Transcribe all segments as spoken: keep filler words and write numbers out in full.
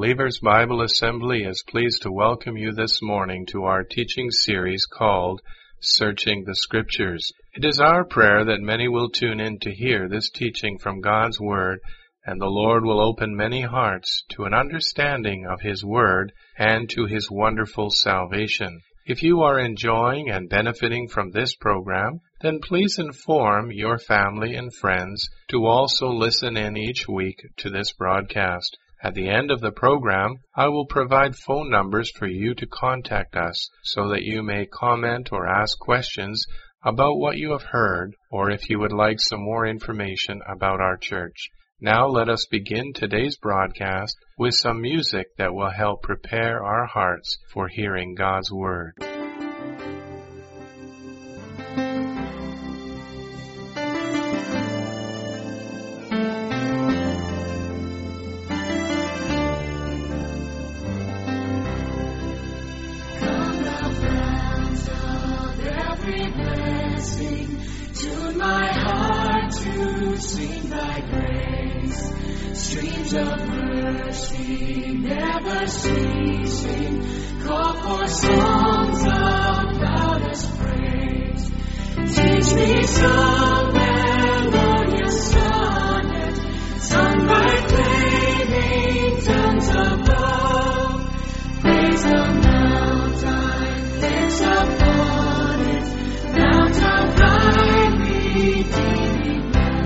Believers Bible Assembly is pleased to welcome you this morning to our teaching series called Searching the Scriptures. It is our prayer that many will tune in to hear this teaching from God's Word, and the Lord will open many hearts to an understanding of His Word and to His wonderful salvation. If you are enjoying and benefiting from this program, then please inform your family and friends to also listen in each week to this broadcast. At the end of the program, I will provide phone numbers for you to contact us so that you may comment or ask questions about what you have heard, or if you would like some more information about our church. Now let us begin today's broadcast with some music that will help prepare our hearts for hearing God's Word. Sing thy praise, streams of mercy never ceasing, call for songs of loudest praise. Teach me some melodious sonnet, sung by flaming tongues above. Praise the mount I fix upon it, mount of thy redeeming.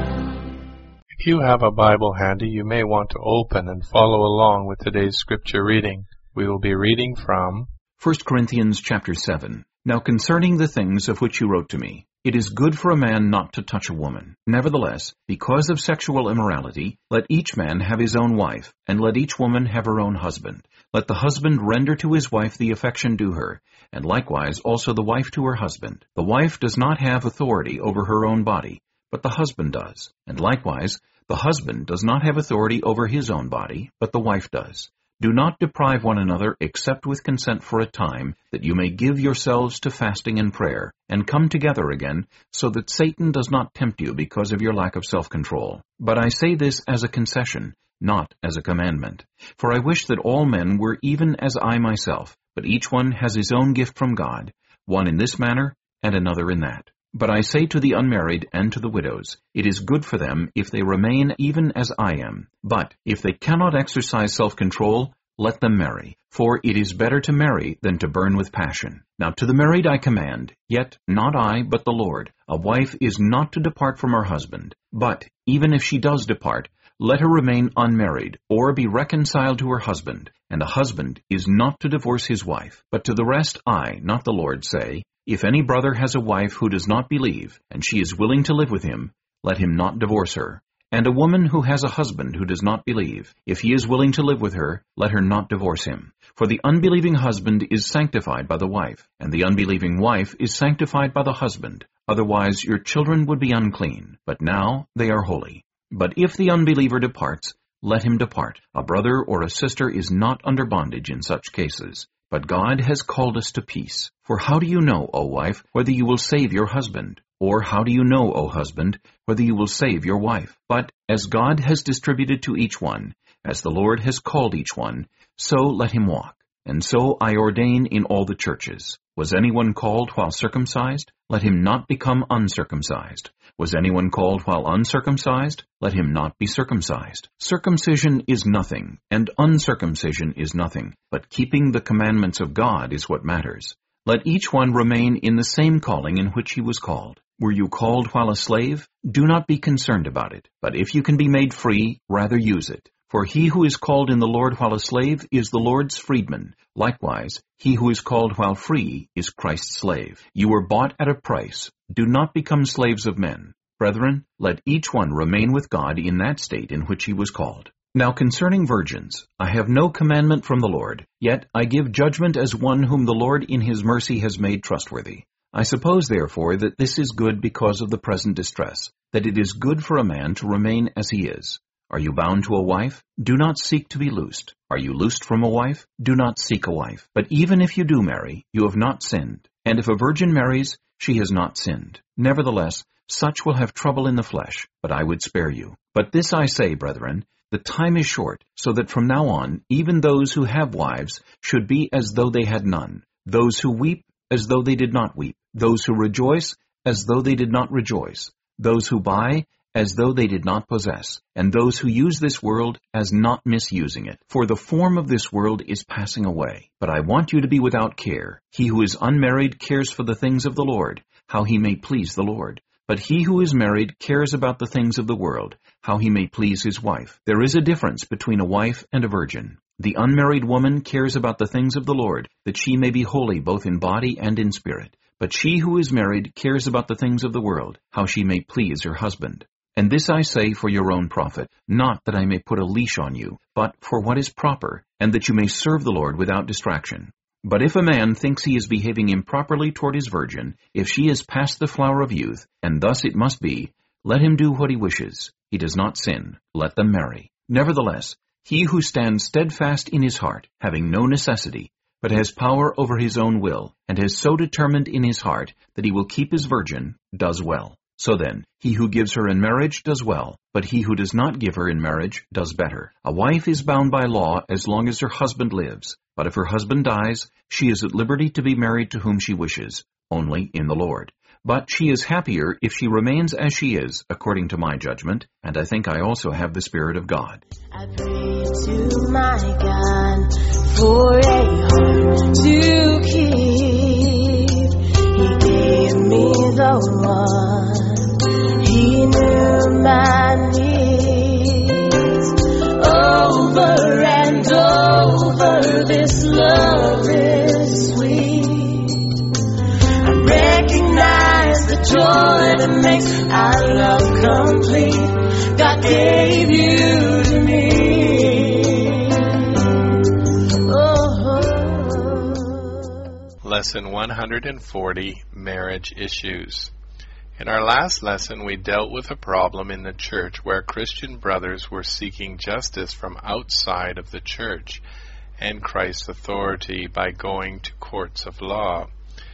If you have a Bible handy, you may want to open and follow along with today's scripture reading. We will be reading from First Corinthians chapter seven. Now concerning the things of which you wrote to me, it is good for a man not to touch a woman. Nevertheless, because of sexual immorality, let each man have his own wife, and let each woman have her own husband. Let the husband render to his wife the affection due her, and likewise also the wife to her husband. The wife does not have authority over her own body, but the husband does. And likewise, the husband does not have authority over his own body, but the wife does. Do not deprive one another except with consent for a time, that you may give yourselves to fasting and prayer, and come together again, so that Satan does not tempt you because of your lack of self-control. But I say this as a concession, not as a commandment. For I wish that all men were even as I myself, but each one has his own gift from God, one in this manner and another in that. But I say to the unmarried and to the widows, it is good for them if they remain even as I am. But if they cannot exercise self-control, let them marry. For it is better to marry than to burn with passion. Now to the married I command, yet not I, but the Lord. A wife is not to depart from her husband. But even if she does depart, let her remain unmarried, or be reconciled to her husband. And a husband is not to divorce his wife. But to the rest I, not the Lord, say, if any brother has a wife who does not believe, and she is willing to live with him, let him not divorce her. And a woman who has a husband who does not believe, if he is willing to live with her, let her not divorce him. For the unbelieving husband is sanctified by the wife, and the unbelieving wife is sanctified by the husband. Otherwise your children would be unclean, but now they are holy. But if the unbeliever departs, let him depart. A brother or a sister is not under bondage in such cases. But God has called us to peace. For how do you know, O wife, whether you will save your husband? Or how do you know, O husband, whether you will save your wife? But as God has distributed to each one, as the Lord has called each one, so let him walk. And so I ordain in all the churches. Was anyone called while circumcised? Let him not become uncircumcised. Was anyone called while uncircumcised? Let him not be circumcised. Circumcision is nothing, and uncircumcision is nothing, but keeping the commandments of God is what matters. Let each one remain in the same calling in which he was called. Were you called while a slave? Do not be concerned about it, but if you can be made free, rather use it. For he who is called in the Lord while a slave is the Lord's freedman. Likewise, he who is called while free is Christ's slave. You were bought at a price. Do not become slaves of men. Brethren, let each one remain with God in that state in which he was called. Now concerning virgins, I have no commandment from the Lord, yet I give judgment as one whom the Lord in his mercy has made trustworthy. I suppose therefore that this is good because of the present distress, that it is good for a man to remain as he is. Are you bound to a wife? Do not seek to be loosed. Are you loosed from a wife? Do not seek a wife. But even if you do marry, you have not sinned. And if a virgin marries, she has not sinned. Nevertheless, such will have trouble in the flesh, but I would spare you. But this I say, brethren, The time is short, so that from now on, even those who have wives should be as though they had none, those who weep as though they did not weep, those who rejoice as though they did not rejoice, those who buy as though they did not possess, and those who use this world as not misusing it. For the form of this world is passing away. But I want you to be without care. He who is unmarried cares for the things of the Lord, how he may please the Lord. But he who is married cares about the things of the world, how he may please his wife. There is a difference between a wife and a virgin. The unmarried woman cares about the things of the Lord, that she may be holy both in body and in spirit. But she who is married cares about the things of the world, how she may please her husband. And this I say for your own profit, not that I may put a leash on you, but for what is proper, and that you may serve the Lord without distraction. But if a man thinks he is behaving improperly toward his virgin, if she is past the flower of youth, and thus it must be, let him do what he wishes. He does not sin. Let them marry. Nevertheless, he who stands steadfast in his heart, having no necessity, but has power over his own will, and has so determined in his heart that he will keep his virgin, does well. So then, he who gives her in marriage does well, but he who does not give her in marriage does better. A wife is bound by law as long as her husband lives, but if her husband dies, she is at liberty to be married to whom she wishes, only in the Lord. But she is happier if she remains as she is, according to my judgment, and I think I also have the Spirit of God. I pray to my God for a heart to keep. He gave me the one. He knew my needs. Over and over, this love is sweet. I recognize the joy that makes our love complete. God gave you to me. Oh. Lesson one hundred forty, Marriage Issues. In our last lesson, we dealt with a problem in the church where Christian brothers were seeking justice from outside of the church and Christ's authority by going to courts of law.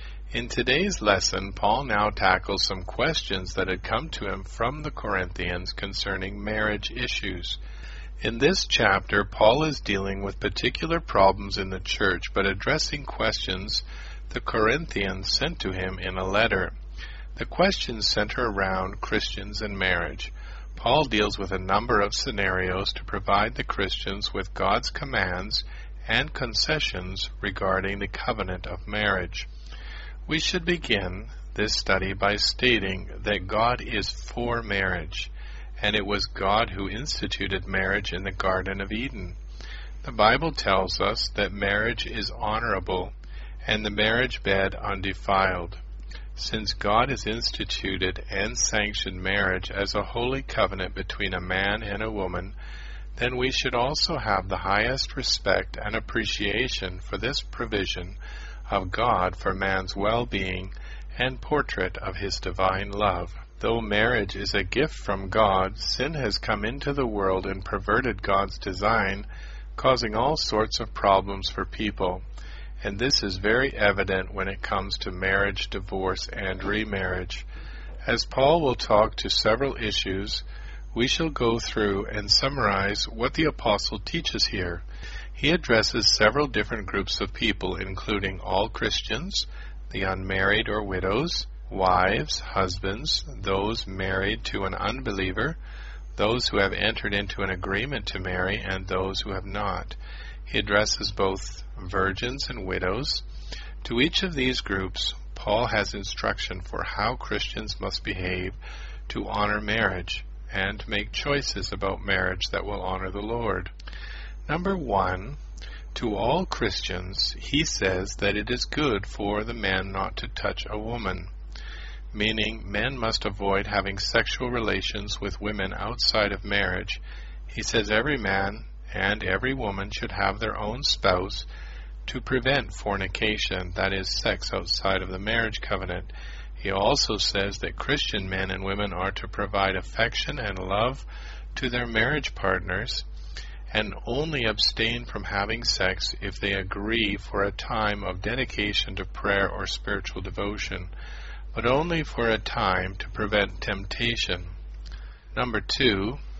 In today's lesson, Paul now tackles some questions that had come to him from the Corinthians concerning marriage issues. In this chapter, Paul is dealing with particular problems in the church, but addressing questions the Corinthians sent to him in a letter. The questions center around Christians and marriage. Paul deals with a number of scenarios to provide the Christians with God's commands and concessions regarding the covenant of marriage. We should begin this study by stating that God is for marriage, and it was God who instituted marriage in the Garden of Eden. The Bible tells us that marriage is honorable and the marriage bed undefiled. Since God has instituted and sanctioned marriage as a holy covenant between a man and a woman, then we should also have the highest respect and appreciation for this provision of God for man's well-being and portrait of his divine love. Though marriage is a gift from God, sin has come into the world and perverted God's design, causing all sorts of problems for people. And this is very evident when it comes to marriage, divorce, and remarriage. As Paul will talk to several issues, we shall go through and summarize what the apostle teaches here. He addresses several different groups of people, including all Christians, the unmarried or widows, wives, husbands, those married to an unbeliever, those who have entered into an agreement to marry, and those who have not. He addresses both virgins and widows. To each of these groups, Paul has instruction for how Christians must behave to honor marriage and make choices about marriage that will honor the Lord. Number one, to all Christians, he says that it is good for the man not to touch a woman, meaning men must avoid having sexual relations with women outside of marriage. He says every man and every woman should have their own spouse to prevent fornication, that is, sex outside of the marriage covenant. He also says that Christian men and women are to provide affection and love to their marriage partners and only abstain from having sex if they agree for a time of dedication to prayer or spiritual devotion, but only for a time to prevent temptation. Number two,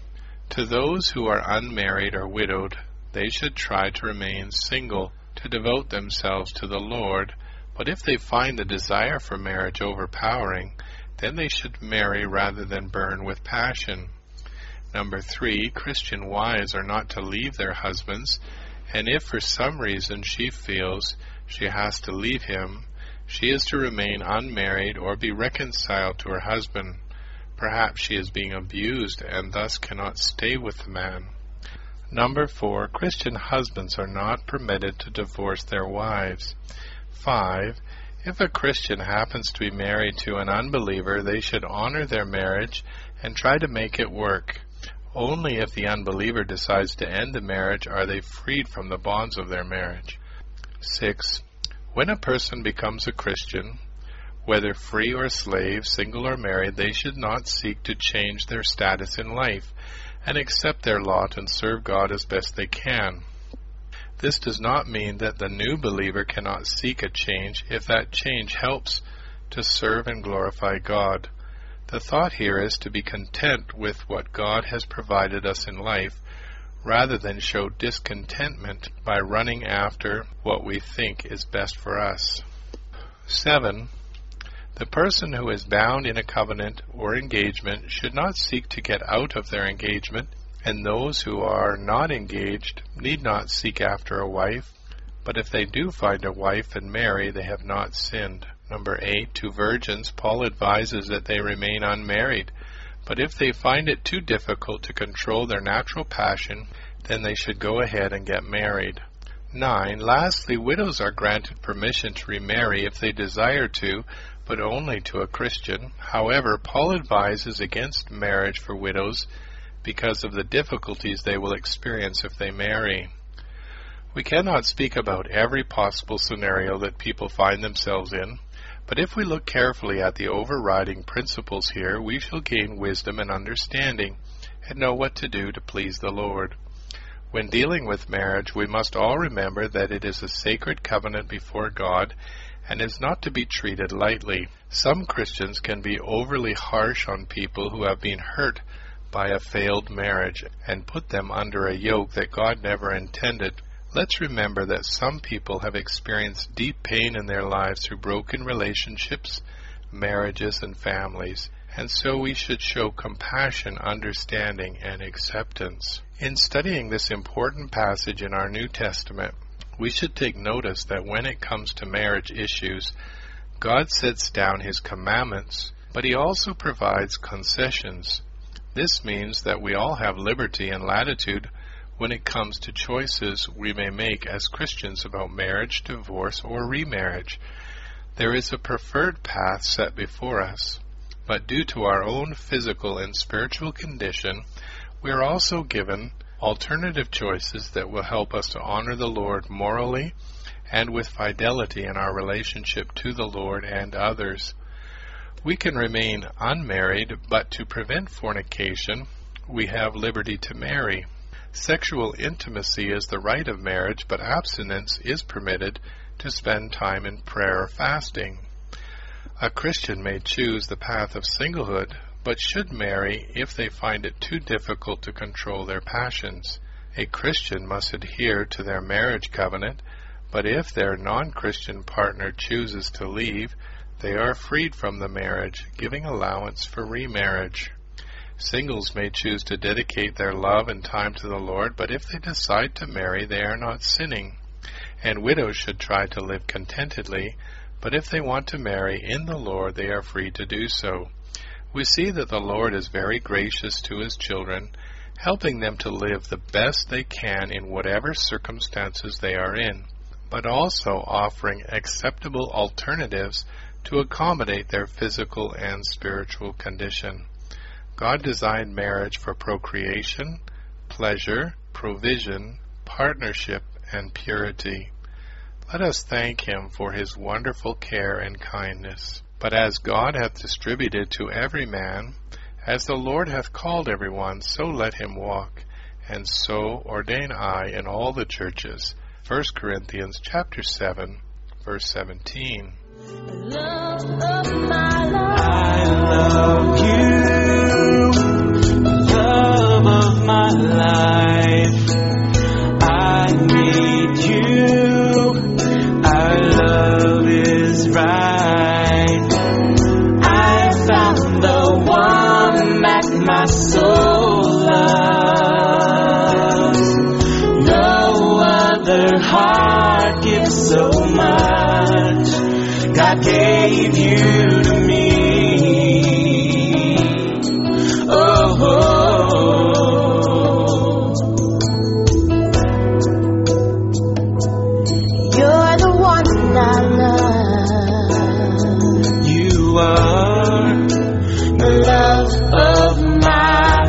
To those who are unmarried or widowed, they should try to remain single, to devote themselves to the Lord, but if they find the desire for marriage overpowering, then they should marry rather than burn with passion. Number three, Christian wives are not to leave their husbands, and if for some reason she feels she has to leave him, she is to remain unmarried or be reconciled to her husband. Perhaps she is being abused and thus cannot stay with the man. Number four, Christian husbands are not permitted to divorce their wives. Five, if a Christian happens to be married to an unbeliever, they should honor their marriage and try to make it work. Only if the unbeliever decides to end the marriage are they freed from the bonds of their marriage. Six, when a person becomes a Christian, whether free or slave, single or married, they should not seek to change their status in life and accept their lot and serve God as best they can. This does not mean that the new believer cannot seek a change if that change helps to serve and glorify God. The thought here is to be content with what God has provided us in life, rather than show discontentment by running after what we think is best for us. Seven, the person who is bound in a covenant or engagement should not seek to get out of their engagement, and those who are not engaged need not seek after a wife, but if they do find a wife and marry, they have not sinned. Number eight, to virgins, Paul advises that they remain unmarried, but if they find it too difficult to control their natural passion, then they should go ahead and get married. Nine, lastly, widows are granted permission to remarry if they desire to, but only to a Christian. However, Paul advises against marriage for widows because of the difficulties they will experience if they marry. We cannot speak about every possible scenario that people find themselves in, but if we look carefully at the overriding principles here, we shall gain wisdom and understanding and know what to do to please the Lord. When dealing with marriage, we must all remember that it is a sacred covenant before God and is not to be treated lightly. Some Christians can be overly harsh on people who have been hurt by a failed marriage and put them under a yoke that God never intended. Let's remember that some people have experienced deep pain in their lives through broken relationships, marriages, and families, and so we should show compassion, understanding, and acceptance. In studying this important passage in our New Testament, we should take notice that when it comes to marriage issues, God sets down His commandments, but He also provides concessions. This means that we all have liberty and latitude when it comes to choices we may make as Christians about marriage, divorce, or remarriage. There is a preferred path set before us, but due to our own physical and spiritual condition, we are also given alternative choices that will help us to honor the Lord morally and with fidelity in our relationship to the Lord and others. We can remain unmarried, but to prevent fornication, we have liberty to marry. Sexual intimacy is the right of marriage, but abstinence is permitted to spend time in prayer or fasting. A Christian may choose the path of singlehood, but should marry if they find it too difficult to control their passions. A Christian must adhere to their marriage covenant, but if their non-Christian partner chooses to leave, they are freed from the marriage, giving allowance for remarriage. Singles may choose to dedicate their love and time to the Lord, but if they decide to marry, they are not sinning. And widows should try to live contentedly, but if they want to marry in the Lord, they are free to do so. We see that the Lord is very gracious to His children, helping them to live the best they can in whatever circumstances they are in, but also offering acceptable alternatives to accommodate their physical and spiritual condition. God designed marriage for procreation, pleasure, provision, partnership, and purity. Let us thank Him for His wonderful care and kindness. But as God hath distributed to every man, as the Lord hath called every one, so let him walk, and so ordain I in all the churches. First Corinthians chapter seven, verse seventeen. Love of my life. I love you, love of my soul loves. No other heart gives so much. God gave you to me. Oh, You're the one I love. you are the love of my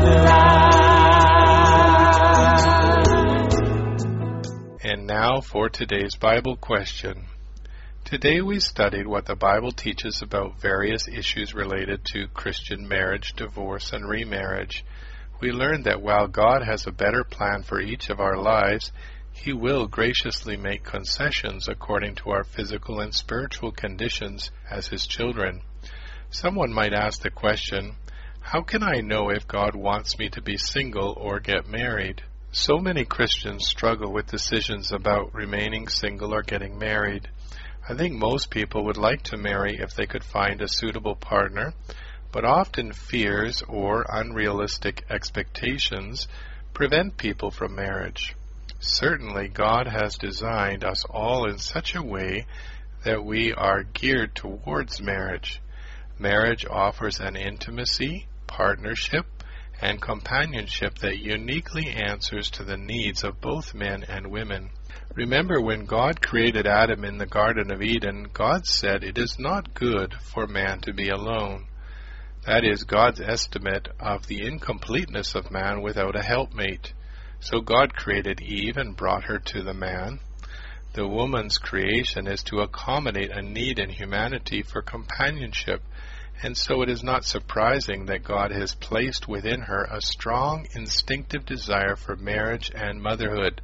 life. And now for today's Bible question. Today we studied what the Bible teaches about various issues related to Christian marriage, divorce, and remarriage. We learned that while God has a better plan for each of our lives, He will graciously make concessions according to our physical and spiritual conditions as His children. Someone might ask the question, how can I know if God wants me to be single or get married? So many Christians struggle with decisions about remaining single or getting married. I think most people would like to marry if they could find a suitable partner, but often fears or unrealistic expectations prevent people from marriage. Certainly, God has designed us all in such a way that we are geared towards marriage. Marriage offers an intimacy, partnership, and companionship that uniquely answers to the needs of both men and women. Remember, when God created Adam in the Garden of Eden, God said it is not good for man to be alone. That is God's estimate of the incompleteness of man without a helpmate. So God created Eve and brought her to the man. The woman's creation is to accommodate a need in humanity for companionship, and so it is not surprising that God has placed within her a strong instinctive desire for marriage and motherhood.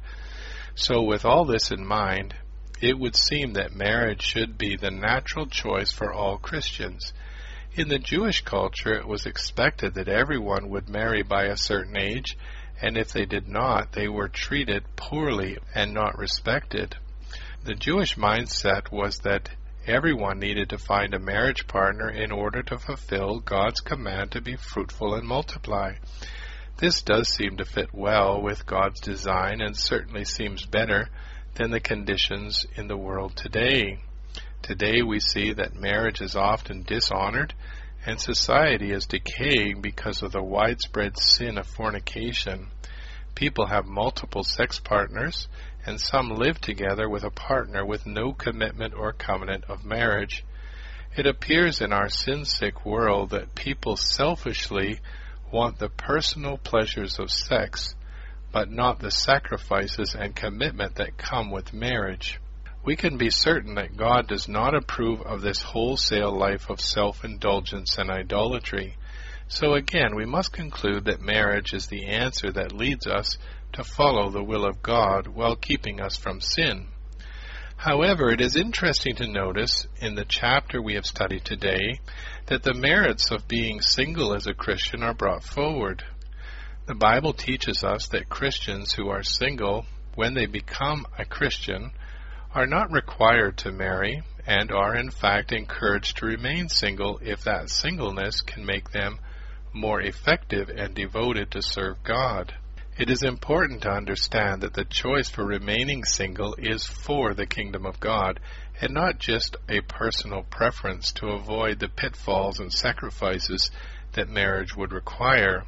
So with all this in mind, it would seem that marriage should be the natural choice for all Christians. In the Jewish culture, it was expected that everyone would marry by a certain age, and if they did not, they were treated poorly and not respected. The Jewish mindset was that everyone needed to find a marriage partner in order to fulfill God's command to be fruitful and multiply. This does seem to fit well with God's design and certainly seems better than the conditions in the world today. Today we see that marriage is often dishonored and society is decaying because of the widespread sin of fornication. People have multiple sex partners, and some live together with a partner with no commitment or covenant of marriage. It appears in our sin-sick world that people selfishly want the personal pleasures of sex, but not the sacrifices and commitment that come with marriage. We can be certain that God does not approve of this wholesale life of self-indulgence and idolatry. So again, we must conclude that marriage is the answer that leads us to follow the will of God while keeping us from sin. However, it is interesting to notice in the chapter we have studied today that the merits of being single as a Christian are brought forward. The Bible teaches us that Christians who are single, when they become a Christian, are not required to marry and are in fact encouraged to remain single if that singleness can make them more effective and devoted to serve God. It is important to understand that the choice for remaining single is for the kingdom of God and not just a personal preference to avoid the pitfalls and sacrifices that marriage would require.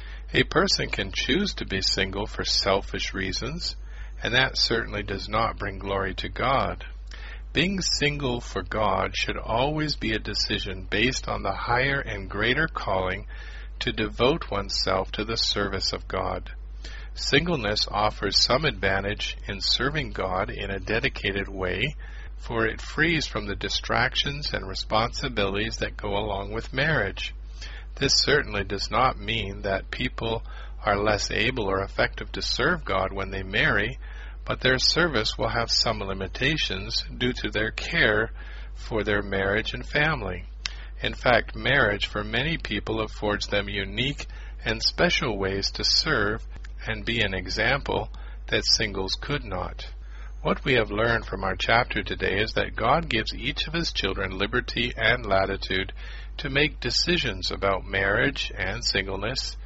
A person can choose to be single for selfish reasons, and that certainly does not bring glory to God. Being single for God should always be a decision based on the higher and greater calling to devote oneself to the service of God. Singleness offers some advantage in serving God in a dedicated way, for it frees from the distractions and responsibilities that go along with marriage. This certainly does not mean that people are less able or effective to serve God when they marry, but their service will have some limitations due to their care for their marriage and family. In fact, marriage for many people affords them unique and special ways to serve and be an example that singles could not. What we have learned from our chapter today is that God gives each of His children liberty and latitude to make decisions about marriage and singleness,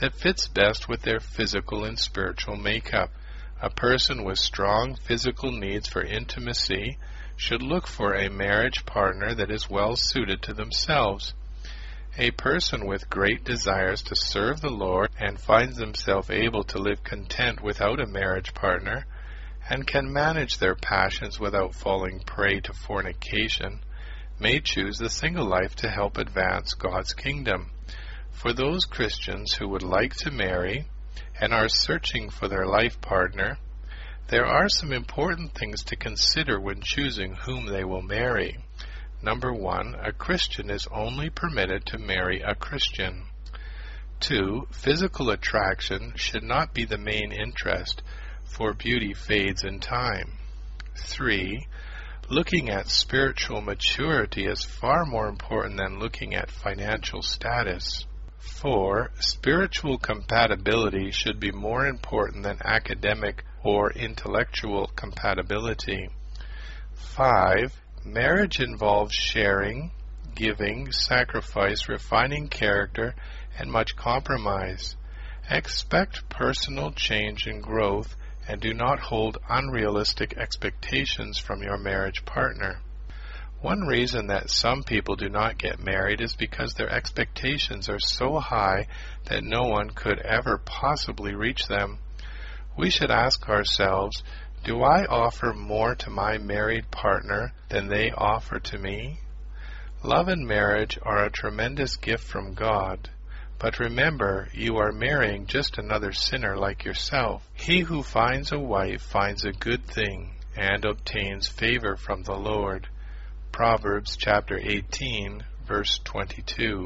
that fits best with their physical and spiritual makeup. A person with strong physical needs for intimacy should look for a marriage partner that is well suited to themselves. A person with great desires to serve the Lord and finds himself able to live content without a marriage partner and can manage their passions without falling prey to fornication may choose the single life to help advance God's kingdom. For those Christians who would like to marry and are searching for their life partner, there are some important things to consider when choosing whom they will marry. Number one, a Christian is only permitted to marry a Christian. Two, physical attraction should not be the main interest, for beauty fades in time. Three, looking at spiritual maturity is far more important than looking at financial status. Four, spiritual compatibility should be more important than academic or intellectual compatibility. Five, marriage involves sharing, giving, sacrifice, refining character, and much compromise. Expect personal change and growth, and do not hold unrealistic expectations from your marriage partner. One reason that some people do not get married is because their expectations are so high that no one could ever possibly reach them. We should ask ourselves, do I offer more to my married partner than they offer to me? Love and marriage are a tremendous gift from God. But remember, you are marrying just another sinner like yourself. He who finds a wife finds a good thing and obtains favor from the Lord. Proverbs chapter eighteen, verse twenty-two.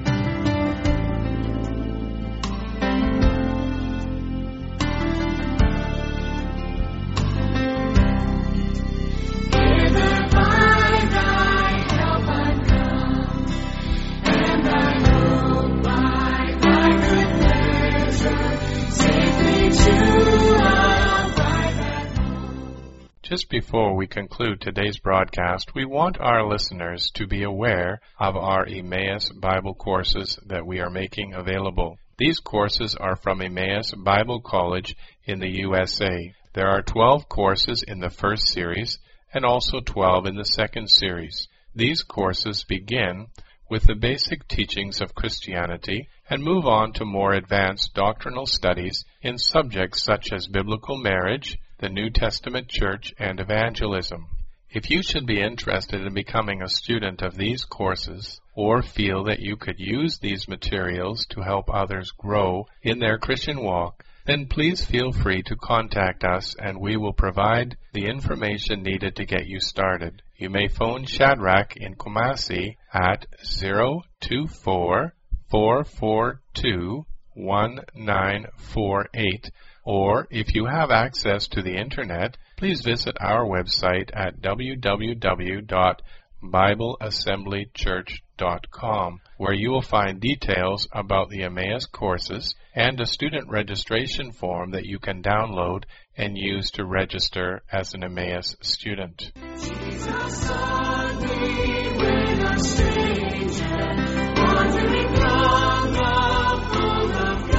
Just before we conclude today's broadcast, we want our listeners to be aware of our Emmaus Bible courses that we are making available. These courses are from Emmaus Bible College in the U S A. There are twelve courses in the first series and also twelve in the second series. These courses begin with the basic teachings of Christianity and move on to more advanced doctrinal studies in subjects such as biblical marriage, the New Testament Church, and evangelism. If you should be interested in becoming a student of these courses, or feel that you could use these materials to help others grow in their Christian walk, then please feel free to contact us and we will provide the information needed to get you started. You may phone Shadrach in Kumasi at zero two four, four four two, one nine four eight. Or, if you have access to the Internet, please visit our website at w w w dot bible assembly church dot com, where you will find details about the Emmaus courses and a student registration form that you can download and use to register as an Emmaus student. Jesus sought me when a stranger, wandering from the fold of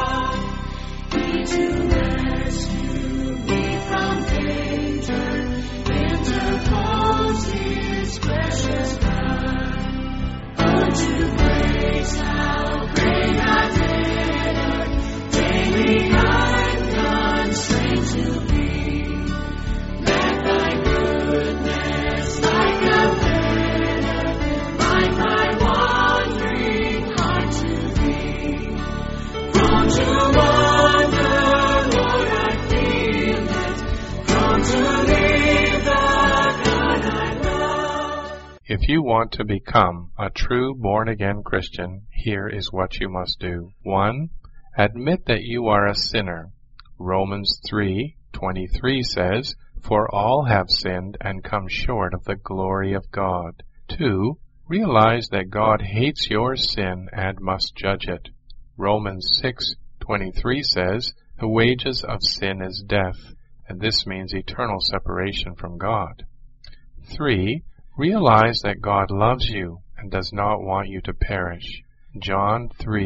God. He to rescue me from danger, interposed His precious blood. Unto grace how great a debtor, daily I'm constrained to be. Let Thy goodness like a banner bind my wandering heart to Thee. Prone to wander, Lord, I feel it. Prone to leave the God I love. If you want to become a true born-again Christian, here is what you must do. One, admit that you are a sinner. Romans three twenty-three says, "For all have sinned and come short of the glory of God." Two, realize that God hates your sin and must judge it. Romans six twenty-three says, "The wages of sin is death," and this means eternal separation from God. Three, realize that God loves you and does not want you to perish. John three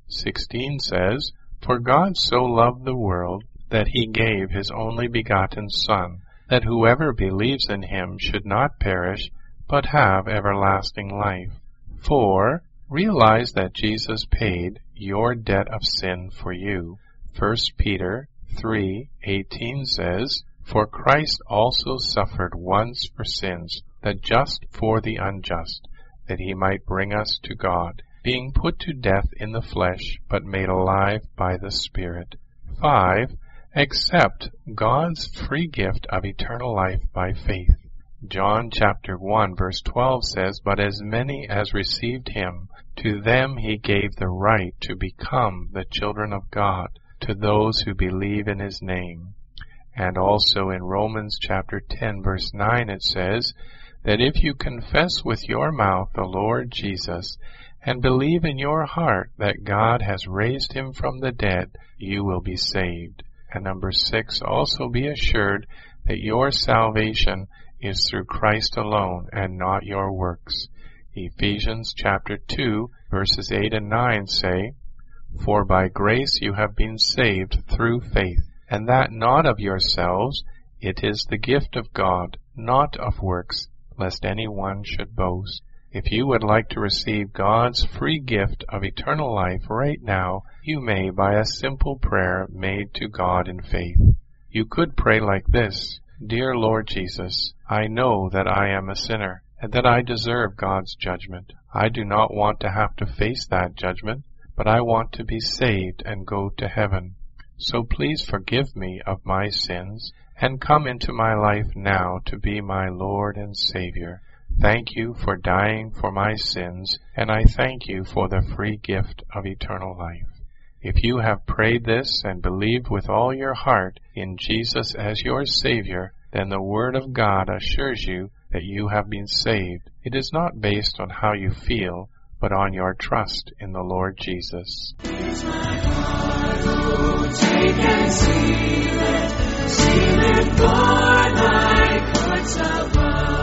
sixteen says, "For God so loved the world that he gave his only begotten Son, that whoever believes in him should not perish, but have everlasting life." four. Realize that Jesus paid your debt of sin for you. First Peter three eighteen says, "For Christ also suffered once for sins, the just for the unjust, that he might bring us to God, being put to death in the flesh, but made alive by the Spirit." five. Accept God's free gift of eternal life by faith. John chapter one verse twelve says, "But as many as received him, to them he gave the right to become the children of God, to those who believe in his name." And also in Romans chapter ten verse nine it says, that if you confess with your mouth the Lord Jesus, and believe in your heart that God has raised him from the dead, you will be saved. And number six, also be assured that your salvation is through Christ alone and not your works. Ephesians chapter two verses eight and nine say, "For by grace you have been saved through faith, and that not of yourselves, it is the gift of God, not of works, lest any one should boast." If you would like to receive God's free gift of eternal life right now, you may by a simple prayer made to God in faith. You could pray like this: "Dear Lord Jesus, I know that I am a sinner and that I deserve God's judgment. I do not want to have to face that judgment, but I want to be saved and go to heaven. So please forgive me of my sins and come into my life now to be my Lord and Savior. Thank you for dying for my sins, and I thank you for the free gift of eternal life." If you have prayed this and believed with all your heart in Jesus as your Savior, then the Word of God assures you that you have been saved. It is not based on how you feel, but on your trust in the Lord Jesus. Here's my heart, oh, take and seal it, seal it for thy courts above.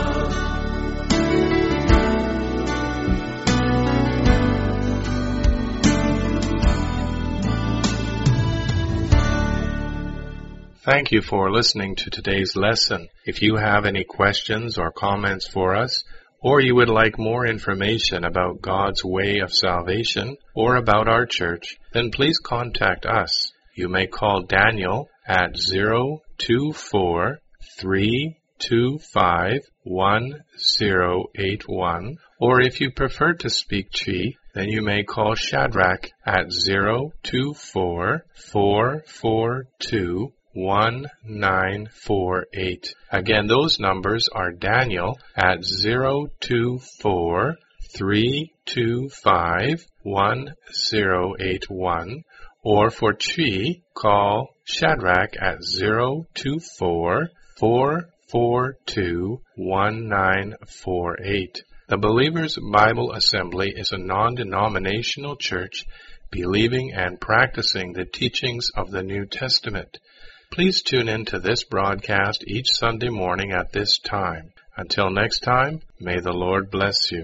Thank you for listening to today's lesson. If you have any questions or comments for us, or you would like more information about God's way of salvation or about our church, then please contact us. You may call Daniel at zero two four, three two five, one zero eight one, or if you prefer to speak Twi, then you may call Shadrach at zero two four, four four two, one nine four eight. Again, those numbers are Daniel at zero two four, three two five, one zero eight one, or for Twi, call Shadrach at zero two four, four four two, one nine four eight. The Believers Bible Assembly is a non-denominational church believing and practicing the teachings of the New Testament. Please tune in to this broadcast each Sunday morning at this time. Until next time, may the Lord bless you.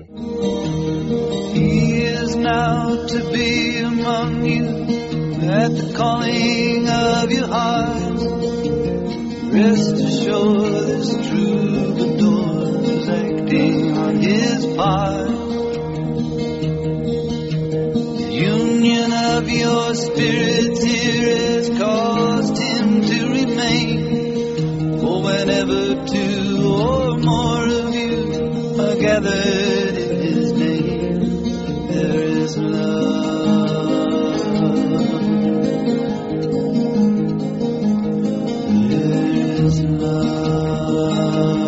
He is now to be among you at the calling of your heart. Rest assured this troubadour is acting on his part. The union of your spirits here has caused him to remain. For whenever two or more of you are gathered in his name, there is love. There is love.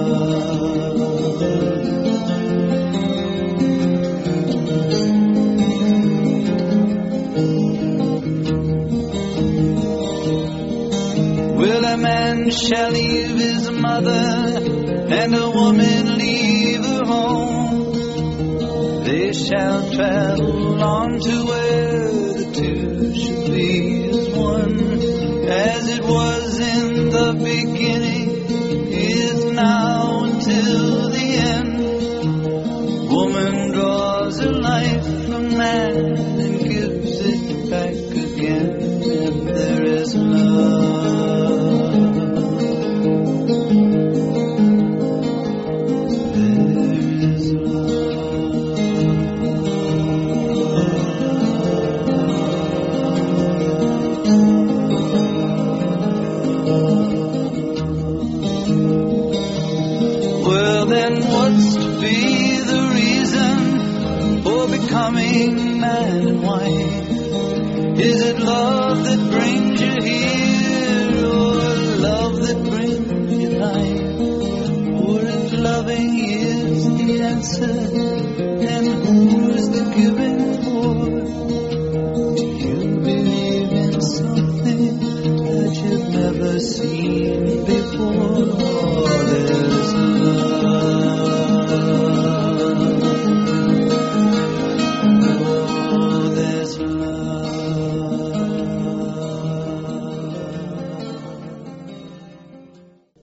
Will a man shall leave his mother, and a woman leave her home? They shall travel on to where the two shall be as one. As it was in the beginning, is now until the end. Woman draws her life from man and gives it answer? And who's the giving for? Do you believe in something that you've never seen before?